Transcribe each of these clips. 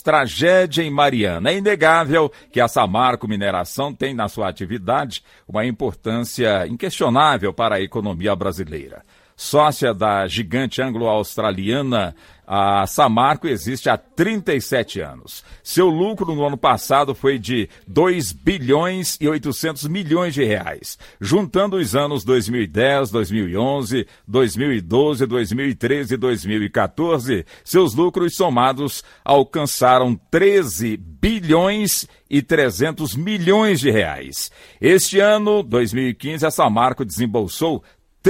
Tragédia em Mariana. É inegável que a Samarco Mineração tem na sua atividade uma importância inquestionável para a economia brasileira. Sócia da gigante anglo-australiana, a Samarco existe há 37 anos. Seu lucro no ano passado foi de 2 bilhões e 800 milhões de reais. Juntando os anos 2010, 2011, 2012, 2013 e 2014, seus lucros somados alcançaram 13 bilhões e 300 milhões de reais. Este ano, 2015, a Samarco desembolsou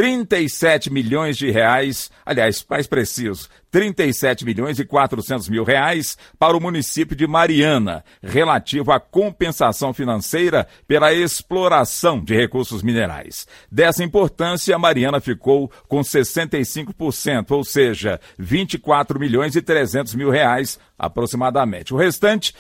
37 milhões de reais, aliás, mais preciso, 37 milhões e 400 mil reais para o município de Mariana, relativo à compensação financeira pela exploração de recursos minerais. Dessa importância, Mariana ficou com 65%, ou seja, 24 milhões e 300 mil reais aproximadamente. O restante,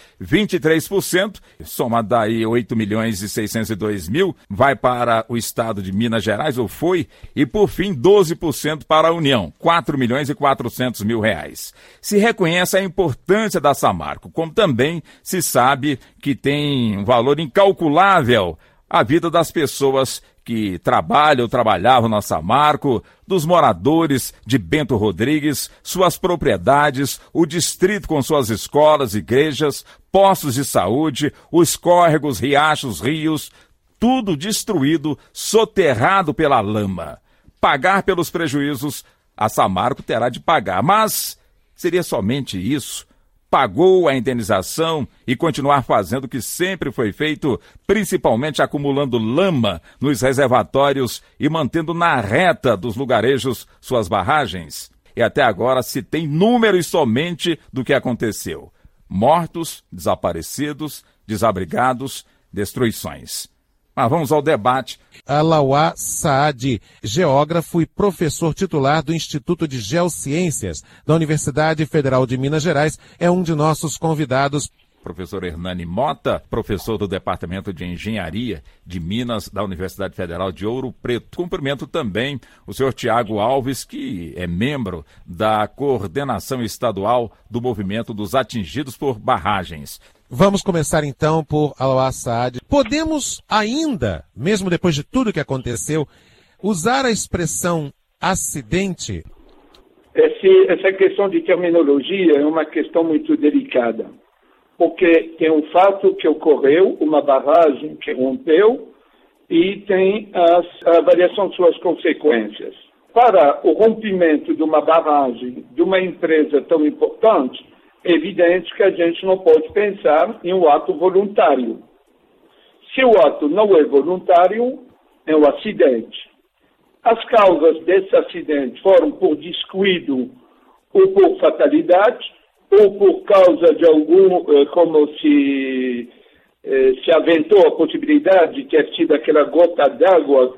23%, somado daí 8 milhões e 602 mil, vai para o estado de Minas Gerais, ou foi, e por fim 12% para a União, 4 milhões e 400 mil reais. Se reconhece a importância da Samarco, como também se sabe que tem um valor incalculável a vida das pessoas que trabalham ou trabalhavam na Samarco, dos moradores de Bento Rodrigues, suas propriedades, o distrito com suas escolas, igrejas, postos de saúde, os córregos, riachos, rios, tudo destruído, soterrado pela lama. Pagar pelos prejuízos, a Samarco terá de pagar, mas seria somente isso? Pagou a indenização e continuar fazendo o que sempre foi feito, principalmente acumulando lama nos reservatórios e mantendo na reta dos lugarejos suas barragens? E até agora se tem números somente do que aconteceu: mortos, desaparecidos, desabrigados, destruições. Mas vamos ao debate. Alauá Saad, geógrafo e professor titular do Instituto de Geociências da Universidade Federal de Minas Gerais, é um de nossos convidados. Professor Hernani Mota, professor do Departamento de Engenharia de Minas da Universidade Federal de Ouro Preto. Cumprimento também o senhor Tiago Alves, que é membro da coordenação estadual do movimento dos atingidos por barragens. Vamos começar então por Alauá Saad. Podemos ainda, mesmo depois de tudo que aconteceu, usar a expressão acidente? Essa questão de terminologia é uma questão muito delicada, porque tem o fato que ocorreu, uma barragem que rompeu, e tem a avaliação de suas consequências. Para o rompimento de uma barragem de uma empresa tão importante, é evidente que a gente não pode pensar em um ato voluntário. Se o ato não é voluntário, é um acidente. As causas desse acidente foram por descuido ou por fatalidade, ou por causa de algum, como se aventou a possibilidade de ter sido aquela gota d'água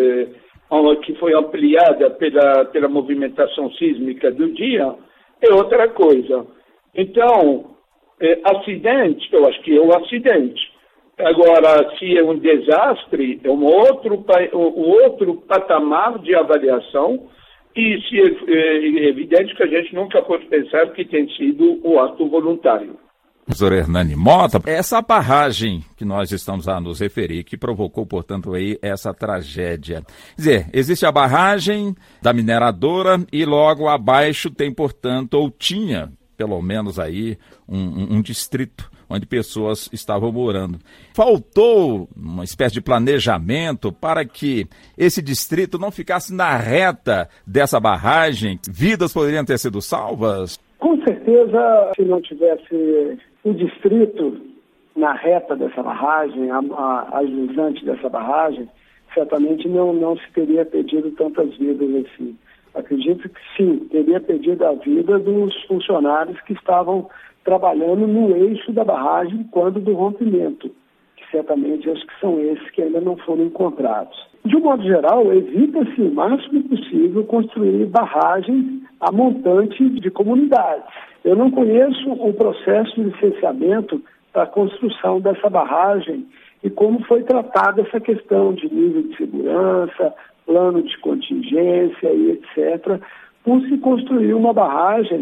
que foi ampliada pela movimentação sísmica do dia, é outra coisa. Então, acidente, eu acho que é um acidente. Agora, se é um desastre, é um outro patamar de avaliação, e se é evidente que a gente nunca pode pensar que tem sido um ato voluntário. Professor Hernani Mota, essa barragem que nós estamos a nos referir, que provocou, portanto, aí essa tragédia. Quer dizer, existe a barragem da mineradora e logo abaixo tem, portanto, ou tinha, pelo menos aí, um distrito onde pessoas estavam morando. Faltou uma espécie de planejamento para que esse distrito não ficasse na reta dessa barragem? Vidas poderiam ter sido salvas? Com certeza, se não tivesse o distrito na reta dessa barragem, a jusante dessa barragem, certamente não se teria perdido tantas vidas assim. Acredito que sim, teria perdido a vida dos funcionários que estavam trabalhando no eixo da barragem quando do rompimento, que certamente acho que são esses que ainda não foram encontrados. De um modo geral, evita-se o máximo possível construir barragens a montante de comunidades. Eu não conheço o processo de licenciamento para a construção dessa barragem e como foi tratada essa questão de nível de segurança, plano de contingência e etc., por se construir uma barragem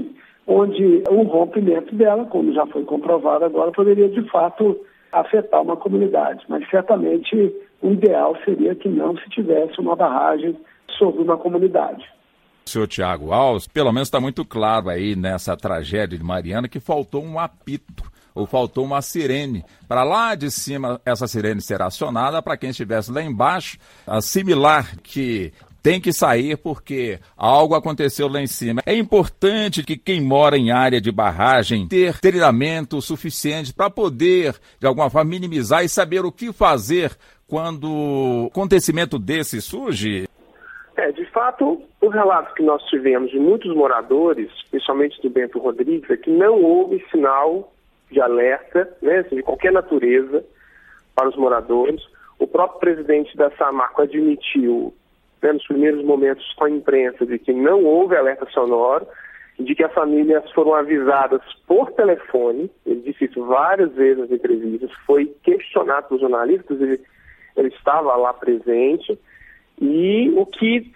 onde o rompimento dela, como já foi comprovado agora, poderia de fato afetar uma comunidade. Mas certamente o ideal seria que não se tivesse uma barragem sobre uma comunidade. Senhor Tiago Alves, pelo menos está muito claro aí nessa tragédia de Mariana que faltou um apito, ou faltou uma sirene. Para lá de cima, essa sirene ser acionada para quem estivesse lá embaixo, assimilar que tem que sair porque algo aconteceu lá em cima. É importante que quem mora em área de barragem ter treinamento suficiente para poder, de alguma forma, minimizar e saber o que fazer quando um acontecimento desse surge. De fato, o relato que nós tivemos de muitos moradores, principalmente do Bento Rodrigues, é que não houve sinal de alerta, né, de qualquer natureza para os moradores. O próprio presidente da Samarco admitiu, né, nos primeiros momentos com a imprensa, de que não houve alerta sonoro, de que as famílias foram avisadas por telefone. Ele disse isso várias vezes nas entrevistas, foi questionado pelos jornalistas, ele estava lá presente, e o que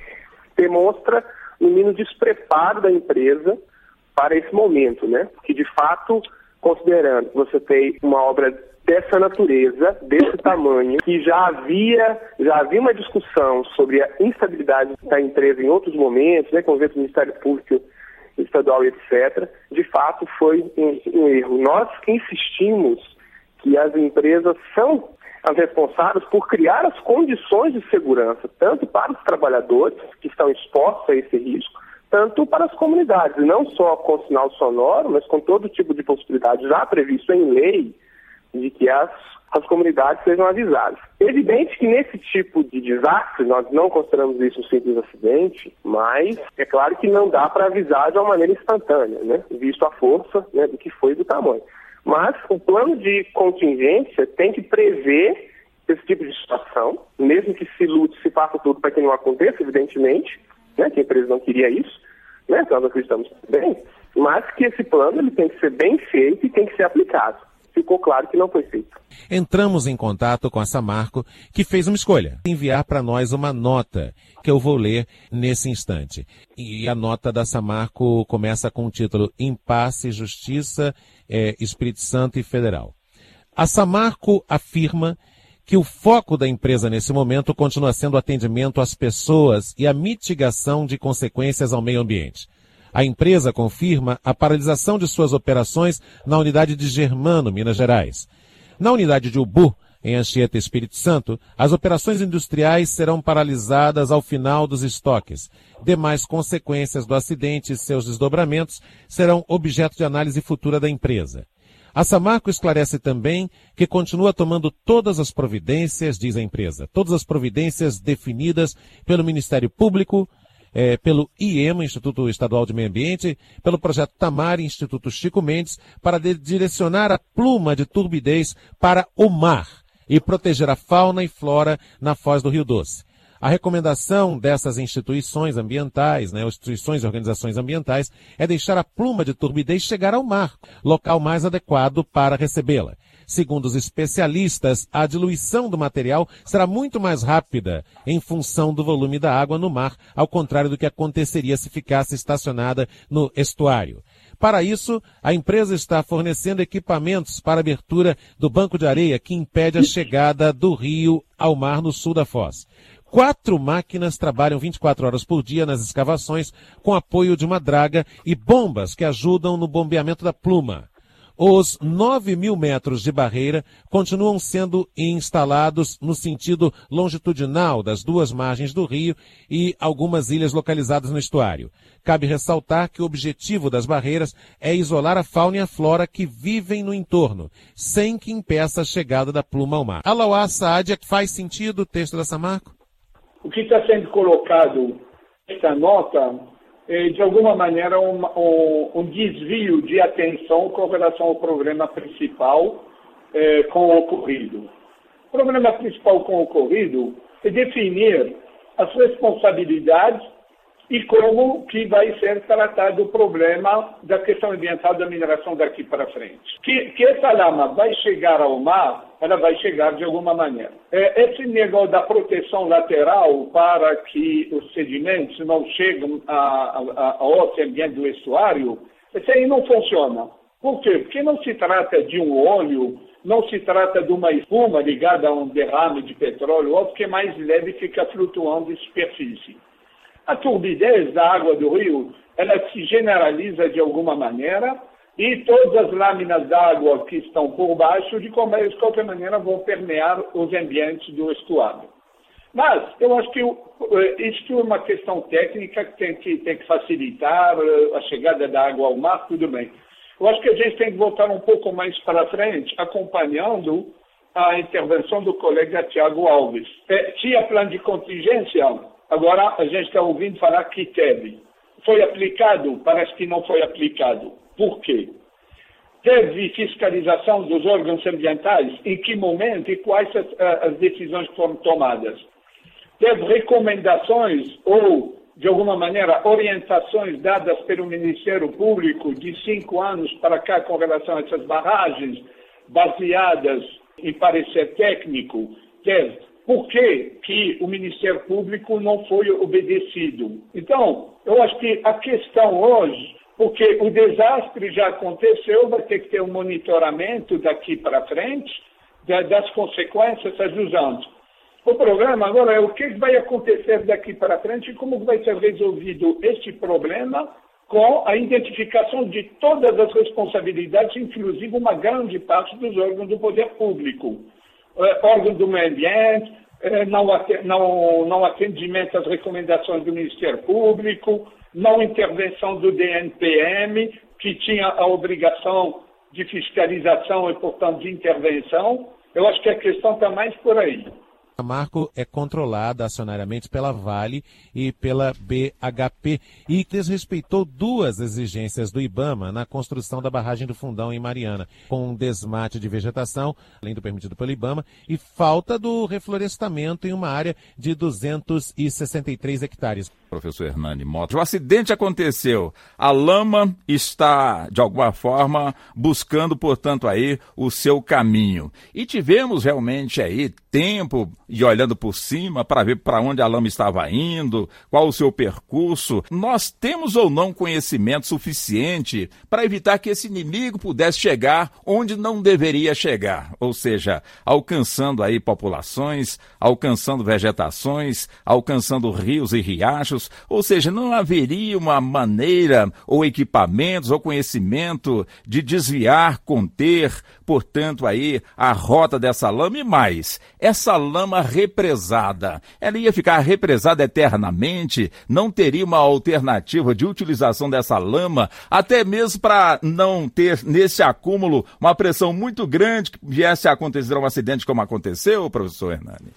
demonstra no mínimo despreparo da empresa para esse momento, né? Porque, de fato, considerando que você tem uma obra dessa natureza, desse tamanho, que já havia uma discussão sobre a instabilidade da empresa em outros momentos, né, com o Ministério Público Estadual e etc., de fato foi um erro. Nós insistimos que as empresas são as responsáveis por criar as condições de segurança, tanto para os trabalhadores que estão expostos a esse risco, tanto para as comunidades, e não só com sinal sonoro, mas com todo tipo de possibilidade já previsto em lei, de que as comunidades sejam avisadas. É evidente que nesse tipo de desastre, nós não consideramos isso um simples acidente, mas é claro que não dá para avisar de uma maneira instantânea, né? Visto a força, né, do que foi e do tamanho. Mas o plano de contingência tem que prever esse tipo de situação, mesmo que se lute, se faça tudo para que não aconteça, evidentemente, né, que a empresa não queria isso, né, nós acreditamos bem, mas que esse plano ele tem que ser bem feito e tem que ser aplicado. Ficou claro que não foi feito. Entramos em contato com a Samarco, que fez uma escolha, enviar para nós uma nota, que eu vou ler nesse instante. E a nota da Samarco começa com o título Impasse, Justiça, Espírito Santo e Federal. A Samarco afirma que o foco da empresa nesse momento continua sendo o atendimento às pessoas e a mitigação de consequências ao meio ambiente. A empresa confirma a paralisação de suas operações na unidade de Germano, Minas Gerais. Na unidade de Ubu, em Anchieta, Espírito Santo, as operações industriais serão paralisadas ao final dos estoques. Demais consequências do acidente e seus desdobramentos serão objeto de análise futura da empresa. A Samarco esclarece também que continua tomando todas as providências, diz a empresa, todas as providências definidas pelo Ministério Público, pelo IEMA, Instituto Estadual de Meio Ambiente, pelo Projeto Tamar, Instituto Chico Mendes, para direcionar a pluma de turbidez para o mar e proteger a fauna e flora na foz do Rio Doce. A recomendação dessas instituições ambientais, instituições e organizações ambientais, é deixar a pluma de turbidez chegar ao mar, local mais adequado para recebê-la. Segundo os especialistas, a diluição do material será muito mais rápida em função do volume da água no mar, ao contrário do que aconteceria se ficasse estacionada no estuário. Para isso, a empresa está fornecendo equipamentos para a abertura do banco de areia que impede a chegada do rio ao mar no sul da foz. 4 máquinas trabalham 24 horas por dia nas escavações com apoio de uma draga e bombas que ajudam no bombeamento da pluma. Os 9.000 metros de barreira continuam sendo instalados no sentido longitudinal das duas margens do rio e algumas ilhas localizadas no estuário. Cabe ressaltar que o objetivo das barreiras é isolar a fauna e a flora que vivem no entorno, sem que impeça a chegada da pluma ao mar. Alauá Saad, faz sentido o texto da Samarco? O que está sendo colocado nesta nota de alguma maneira, um desvio de atenção com relação ao problema principal com o ocorrido. O problema principal com o ocorrido é definir as responsabilidades e como que vai ser tratado o problema da questão ambiental da mineração daqui para frente. Que essa lama vai chegar ao mar, ela vai chegar de alguma maneira. Esse negócio da proteção lateral para que os sedimentos não cheguem ao ambiente do estuário Esse aí não funciona. Por quê? Porque não se trata de um óleo, não se trata de uma espuma ligada a um derrame de petróleo, ou que é mais leve e fica flutuando em superfície. A turbidez da água do rio, ela se generaliza de alguma maneira e todas as lâminas d'água que estão por baixo, de qualquer maneira, vão permear os ambientes do estuário. Mas eu acho que isso é uma questão técnica que tem que facilitar a chegada da água ao mar, tudo bem. Eu acho que a gente tem que voltar um pouco mais para frente, acompanhando a intervenção do colega Tiago Alves. Tinha plano de contingência, agora a gente está ouvindo falar que teve. Foi aplicado? Parece que não foi aplicado. Por quê? Teve fiscalização dos órgãos ambientais? Em que momento e quais as decisões foram tomadas? Teve recomendações ou, de alguma maneira, orientações dadas pelo Ministério Público de 5 anos para cá com relação a essas barragens, baseadas em parecer técnico? Teve. Por que o Ministério Público não foi obedecido? Então, eu acho que a questão hoje, porque o desastre já aconteceu, vai ter que ter um monitoramento daqui para frente das consequências dos anos. O problema agora é o que vai acontecer daqui para frente e como vai ser resolvido este problema com a identificação de todas as responsabilidades, inclusive uma grande parte dos órgãos do poder público. Órgão do meio ambiente, não atendimento às recomendações do Ministério Público, não intervenção do DNPM, que tinha a obrigação de fiscalização e, portanto, de intervenção. Eu acho que a questão está mais por aí. A Samarco é controlada acionariamente pela Vale e pela BHP e desrespeitou 2 exigências do IBAMA na construção da barragem do Fundão em Mariana, com um desmate de vegetação, além do permitido pelo IBAMA, e falta do reflorestamento em uma área de 263 hectares. Professor Hernani Mota, o acidente aconteceu, a lama está, de alguma forma, buscando, portanto, aí o seu caminho. E tivemos realmente aí tempo e olhando por cima para ver para onde a lama estava indo, qual o seu percurso. Nós temos ou não conhecimento suficiente para evitar que esse inimigo pudesse chegar onde não deveria chegar, ou seja, alcançando aí populações, alcançando vegetações, alcançando rios e riachos, ou seja, não haveria uma maneira ou equipamentos ou conhecimento de desviar, conter, portanto, aí a rota dessa lama e mais. Essa lama represada, ela ia ficar represada eternamente, não teria uma alternativa de utilização dessa lama, até mesmo para não ter nesse acúmulo uma pressão muito grande que viesse a acontecer um acidente como aconteceu, professor Hernani?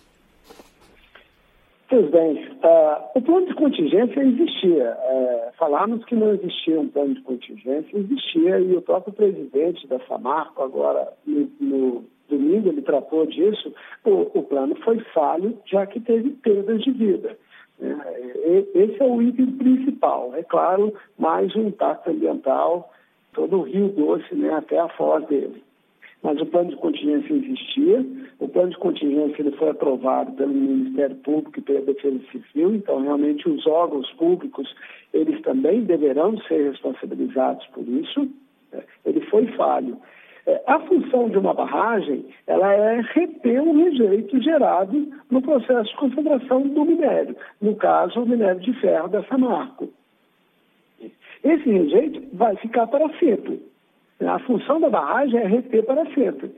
Pois bem, o plano de contingência existia. Falarmos que não existia um plano de contingência, existia, e o próprio presidente da Samarco, agora no domingo, ele tratou disso. O plano foi falho, já que teve perdas de vida. Esse é o item principal. É claro, mais um impacto ambiental, todo o Rio Doce, né, até a foz dele. Mas o plano de contingência existia. O plano de contingência ele foi aprovado pelo Ministério Público e pela Defesa Civil, então realmente os órgãos públicos, eles também deverão ser responsabilizados por isso. Ele foi falho. A função de uma barragem, ela é reter o rejeito gerado no processo de concentração do minério, no caso, o minério de ferro da Samarco. Esse rejeito vai ficar para sempre. A função da barragem é reter para sempre.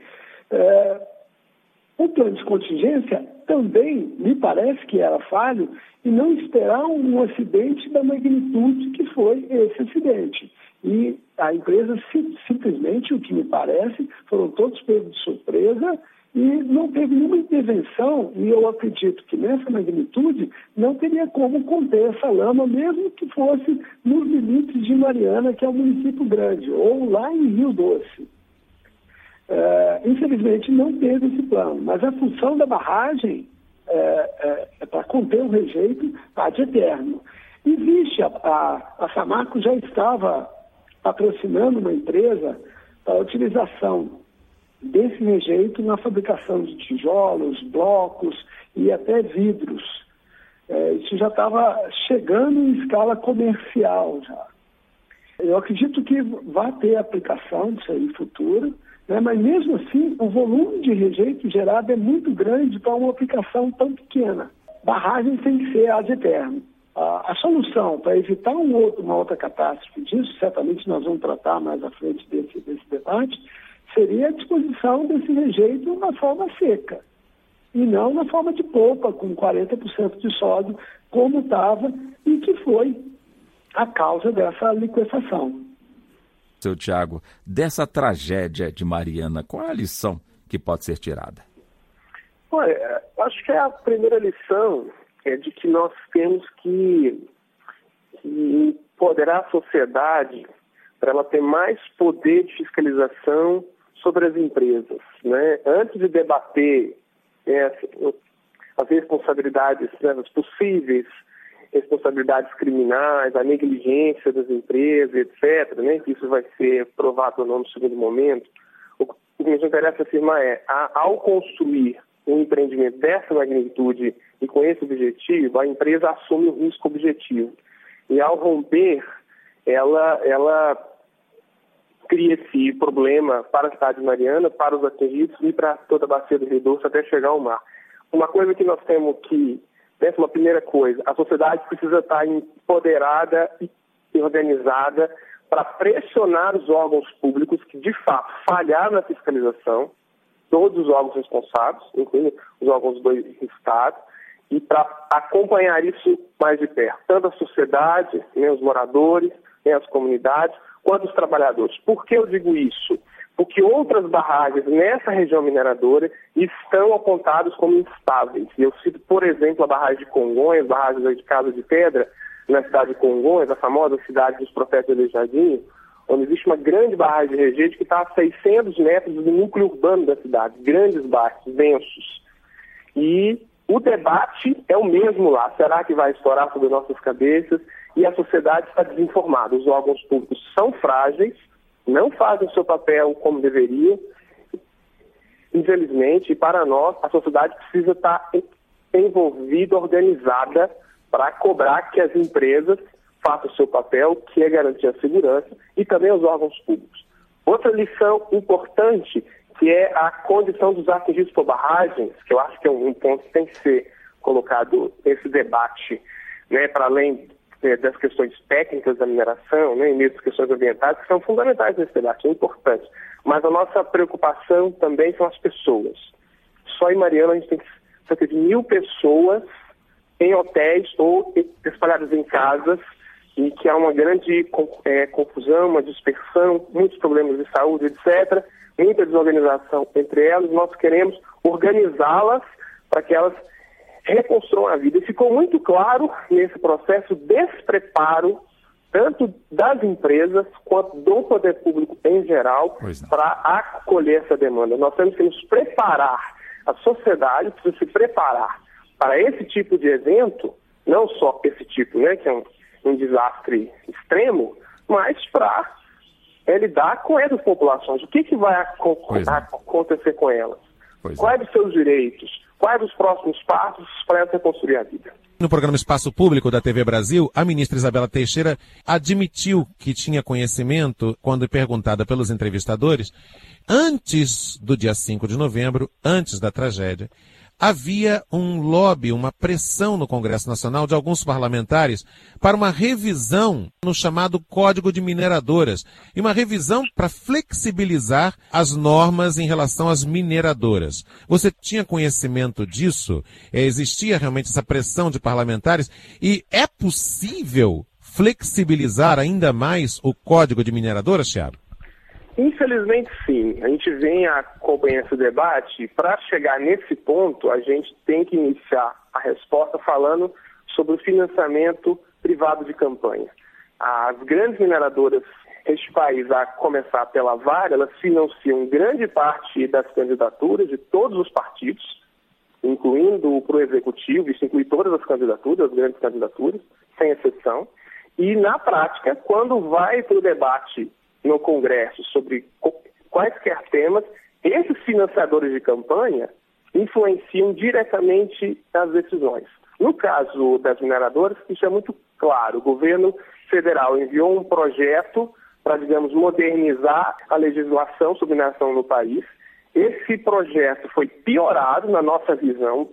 O plano de contingência também me parece que era falho e não esperar um acidente da magnitude que foi esse acidente. E a empresa simplesmente, o que me parece, foram todos pegos de surpresa e não teve nenhuma intervenção, e eu acredito que nessa magnitude não teria como conter essa lama, mesmo que fosse nos limites de Mariana, que é um município grande, ou lá em Rio Doce. Infelizmente não teve esse plano, mas a função da barragem é para conter o rejeito ad eterno. Existe, a Samarco já estava patrocinando uma empresa para a utilização desse rejeito na fabricação de tijolos, blocos e até vidros. Isso já estava chegando em escala comercial já. Eu acredito que vai ter aplicação disso aí futura, né? Mas mesmo assim o volume de rejeito gerado é muito grande para uma aplicação tão pequena. Barragem tem que ser ad eterno. A solução para evitar uma outra catástrofe disso, certamente nós vamos tratar mais à frente desse debate, seria a disposição desse rejeito na forma seca, e não na forma de polpa, com 40% de sódio, como estava e que foi a causa dessa liquefação. Seu Tiago, dessa tragédia de Mariana, qual é a lição que pode ser tirada? Olha, acho que a primeira lição é de que nós temos que empoderar a sociedade para ela ter mais poder de fiscalização sobre as empresas, né? Antes de debater as responsabilidades, né, as possíveis responsabilidades criminais, a negligência das empresas, etc., né, que isso vai ser provado ou não no segundo momento, o que nos interessa afirmar é, ao construir um empreendimento dessa magnitude e com esse objetivo, a empresa assume o risco objetivo. E ao romper, ela cria esse problema para a cidade de Mariana, para os atingidos e para toda a bacia do Rio Doce até chegar ao mar. Uma coisa que nós temos que, essa é uma primeira coisa, a sociedade precisa estar empoderada e organizada para pressionar os órgãos públicos que, de fato, falharam na fiscalização, todos os órgãos responsáveis, incluindo os órgãos do Estado, e para acompanhar isso mais de perto, tanto a sociedade, né, os moradores, né, as comunidades, quanto os trabalhadores. Por que eu digo isso? Porque outras barragens nessa região mineradora estão apontadas como instáveis. Eu cito, por exemplo, a barragem de Congonhas, a barragem de Casa de Pedra, na cidade de Congonhas, a famosa cidade dos Profetas de Aleijadinho, onde existe uma grande barragem de rejeito que está a 600 metros do núcleo urbano da cidade, grandes bairros, densos. E o debate é o mesmo lá. Será que vai estourar sobre nossas cabeças? E a sociedade está desinformada. Os órgãos públicos são frágeis, não fazem o seu papel como deveriam. Infelizmente, para nós, a sociedade precisa estar envolvida, organizada, para cobrar que as empresas façam o seu papel, que é garantir a segurança, e também os órgãos públicos. Outra lição importante, que é a condição dos atingidos por barragens, que eu acho que é um ponto que tem que ser colocado nesse debate, né, para além das questões técnicas da mineração, né, e mesmo das questões ambientais, que são fundamentais nesse debate, é importante. Mas a nossa preocupação também são as pessoas. Só em Mariana a gente tem cerca de 1.000 pessoas em hotéis ou espalhadas em casas, e que há uma grande confusão, uma dispersão, muitos problemas de saúde, etc., muita desorganização entre elas. Nós queremos organizá-las para que elas reconstruam a vida. E ficou muito claro nesse processo despreparo, tanto das empresas quanto do poder público em geral, para acolher essa demanda. Nós temos que nos preparar, a sociedade precisa se preparar para esse tipo de evento, não só esse tipo, né, que é um desastre extremo, mas para lidar com essas populações. O que vai acontecer com elas? Quais os seus direitos? Quais os próximos passos para elas reconstruir a vida? No programa Espaço Público da TV Brasil, a ministra Isabela Teixeira admitiu que tinha conhecimento, quando perguntada pelos entrevistadores, antes do dia 5 de novembro, antes da tragédia, havia um lobby, uma pressão no Congresso Nacional de alguns parlamentares para uma revisão no chamado Código de Mineradoras, e uma revisão para flexibilizar as normas em relação às mineradoras. Você tinha conhecimento disso? Existia realmente essa pressão de parlamentares? E é possível flexibilizar ainda mais o Código de Mineradoras, Thiago? Infelizmente, sim. A gente vem acompanhando esse debate. Para chegar nesse ponto, a gente tem que iniciar a resposta falando sobre o financiamento privado de campanha. As grandes mineradoras deste país, a começar pela Vale, elas financiam grande parte das candidaturas de todos os partidos, incluindo para o Executivo, isso inclui todas as candidaturas, as grandes candidaturas, sem exceção. E, na prática, quando vai para o debate no Congresso sobre quaisquer temas, esses financiadores de campanha influenciam diretamente as decisões. No caso das mineradoras, isso é muito claro. O governo federal enviou um projeto para, digamos, modernizar a legislação sobre mineração no país. Esse projeto foi piorado, na nossa visão,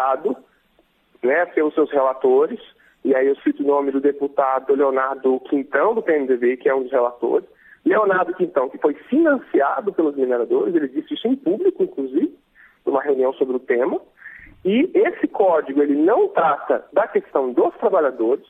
né, pelos seus relatores, e aí eu cito o nome do deputado Leonardo Quintão, do PMDB, que é um dos relatores. Leonardo Quintão, que foi financiado pelos mineradores, ele disse isso em público, inclusive, numa reunião sobre o tema. E esse código, ele não trata da questão dos trabalhadores,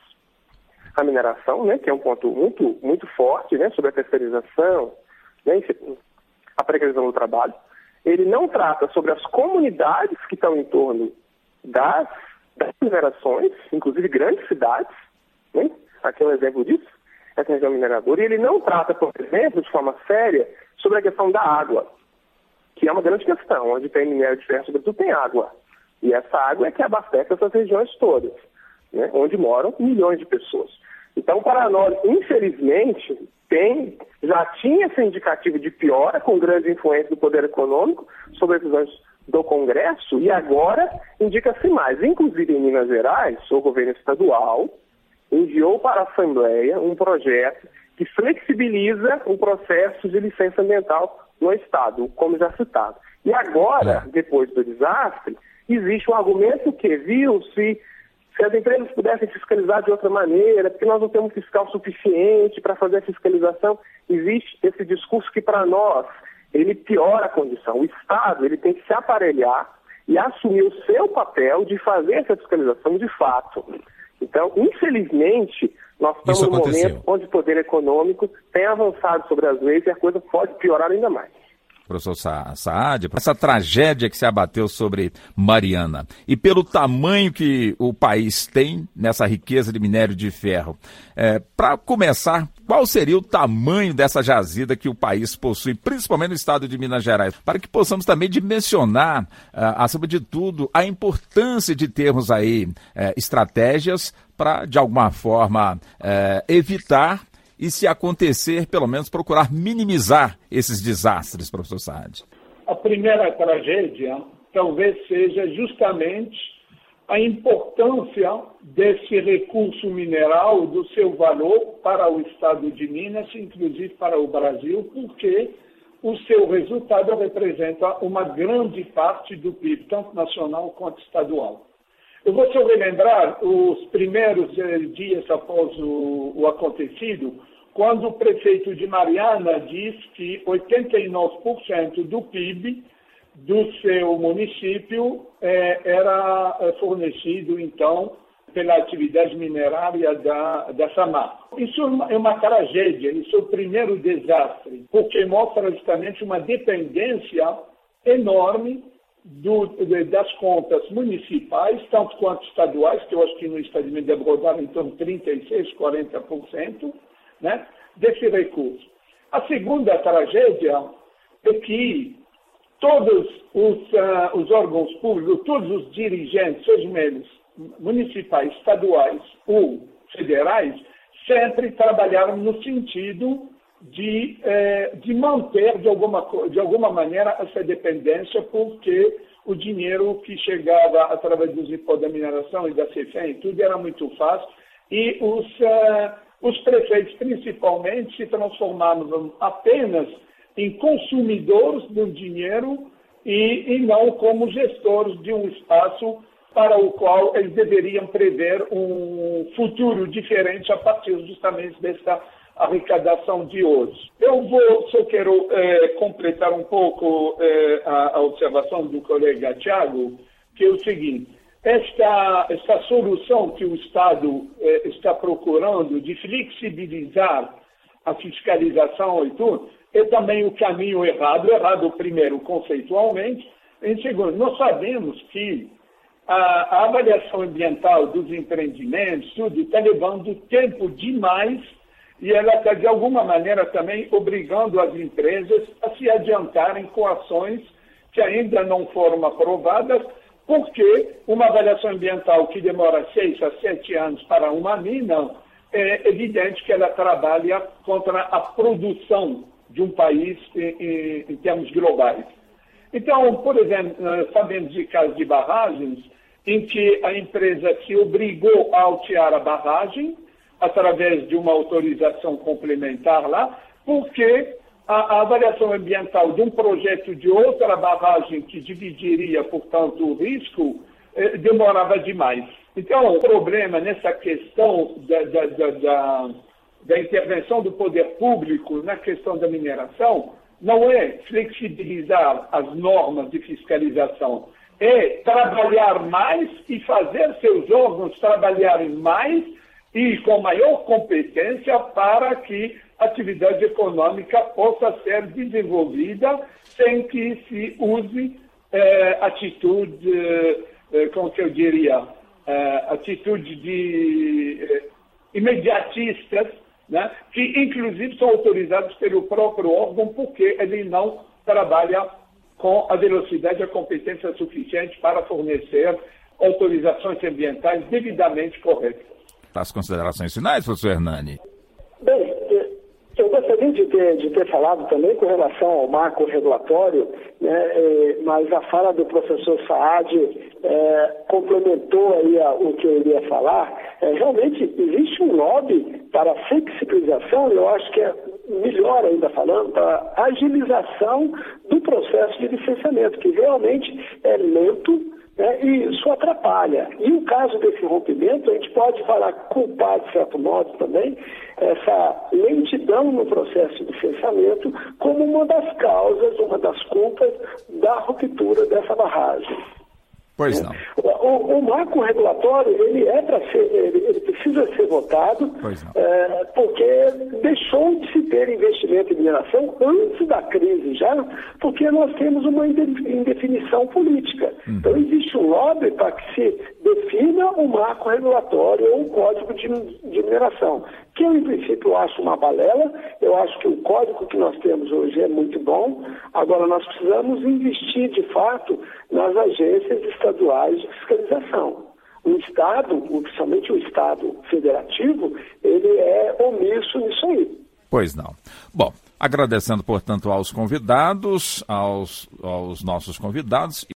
a mineração, né, que é um ponto muito, muito forte, né, sobre a terceirização, né, a precarização do trabalho. Ele não trata sobre as comunidades que estão em torno das minerações, inclusive grandes cidades, né? Aqui é um exemplo disso, essa região mineradora. E ele não trata, por exemplo, de forma séria, sobre a questão da água, que é uma grande questão. Onde tem minério de ferro, sobretudo, tem água. E essa água é que abastece essas regiões todas, né? Onde moram milhões de pessoas. Então, para nós, infelizmente, já tinha esse indicativo de piora, com grande influência do poder econômico sobre decisões do Congresso, e agora indica-se mais. Inclusive, em Minas Gerais, o governo estadual enviou para a Assembleia um projeto que flexibiliza o processo de licença ambiental no Estado, como já citado. E agora, depois do desastre, existe um argumento que viu-se se as empresas pudessem fiscalizar de outra maneira, porque nós não temos fiscal suficiente para fazer a fiscalização. Existe esse discurso que, para nós, ele piora a condição. O Estado ele tem que se aparelhar e assumir o seu papel de fazer essa fiscalização de fato. Então, infelizmente, nós estamos num momento onde o poder econômico tem avançado sobre as leis e a coisa pode piorar ainda mais. Professor Saad, essa tragédia que se abateu sobre Mariana e pelo tamanho que o país tem nessa riqueza de minério de ferro, para começar, qual seria o tamanho dessa jazida que o país possui, principalmente no estado de Minas Gerais, para que possamos também dimensionar, acima de tudo, a importância de termos aí estratégias para, de alguma forma, evitar e, se acontecer, pelo menos procurar minimizar esses desastres, professor Saad? A primeira tragédia talvez seja justamente a importância desse recurso mineral, do seu valor para o estado de Minas, inclusive para o Brasil, porque o seu resultado representa uma grande parte do PIB, tanto nacional quanto estadual. Eu vou só relembrar os primeiros dias após o acontecido, quando o prefeito de Mariana diz que 89% do PIB do seu município era fornecido, então, pela atividade minerária da Samarco. Isso é uma tragédia, isso é o primeiro desastre, porque mostra justamente uma dependência enorme das contas municipais, tanto quanto estaduais, que eu acho que no estado de Minas deve rodar em torno de 36%, 40%, né, desse recurso. A segunda tragédia é que todos os órgãos públicos, todos os dirigentes, sejam eles municipais, estaduais ou federais, sempre trabalharam no sentido de manter, de alguma maneira, essa dependência, porque o dinheiro que chegava através dos impostos da mineração e da CEFEM, tudo era muito fácil, e os prefeitos, principalmente, se transformavam apenas em consumidores do dinheiro e não como gestores de um espaço para o qual eles deveriam prever um futuro diferente a partir justamente dessa arrecadação de hoje. Eu só quero completar um pouco a observação do colega Tiago, que é o seguinte: esta solução que o Estado está procurando de flexibilizar a fiscalização e tudo, é também o caminho errado primeiro conceitualmente, em segundo, nós sabemos que a avaliação ambiental dos empreendimentos, tudo, está levando tempo demais e ela está, de alguma maneira, também obrigando as empresas a se adiantarem com ações que ainda não foram aprovadas, porque uma avaliação ambiental que demora 6 a 7 anos para uma mina, é evidente que ela trabalha contra a produção de um país em termos globais. Então, por exemplo, sabemos de casos de barragens em que a empresa se obrigou a altear a barragem através de uma autorização complementar lá, porque a avaliação ambiental de um projeto de outra barragem que dividiria, portanto, o risco, demorava demais. Então, o problema nessa questão da intervenção do poder público na questão da mineração não é flexibilizar as normas de fiscalização, é trabalhar mais e fazer seus órgãos trabalharem mais e com maior competência para que a atividade econômica possa ser desenvolvida sem que se use atitude, como que eu diria, atitude de imediatistas, né, que inclusive são autorizados pelo próprio órgão porque ele não trabalha com a velocidade e a competência suficiente para fornecer autorizações ambientais devidamente corretas. As considerações finais, professor Hernani? Bem, eu gostaria de ter falado também com relação ao marco regulatório, né, mas a fala do professor Saad complementou aí o que eu iria falar. Realmente existe um lobby para a flexibilização, eu acho que é melhor ainda falando, para a agilização do processo de licenciamento, que realmente é lento, né, e isso atrapalha. E o caso desse rompimento, a gente pode culpar, de certo modo, também, essa lentidão no processo de licenciamento como uma das causas, uma das culpas da ruptura dessa barragem. Pois não. O marco regulatório, ele precisa ser votado, porque deixou de se ter investimento em mineração antes da crise já, porque nós temos uma indefinição política. Então existe um lobby para que se defina o marco regulatório ou o código de mineração, que eu, em princípio, acho uma balela. Eu acho que o código que nós temos hoje é muito bom. Agora, nós precisamos investir, de fato, nas agências estaduais de fiscalização. O Estado, principalmente o Estado federativo, ele é omisso nisso aí. Pois não. Bom, agradecendo, portanto, aos convidados, aos nossos convidados.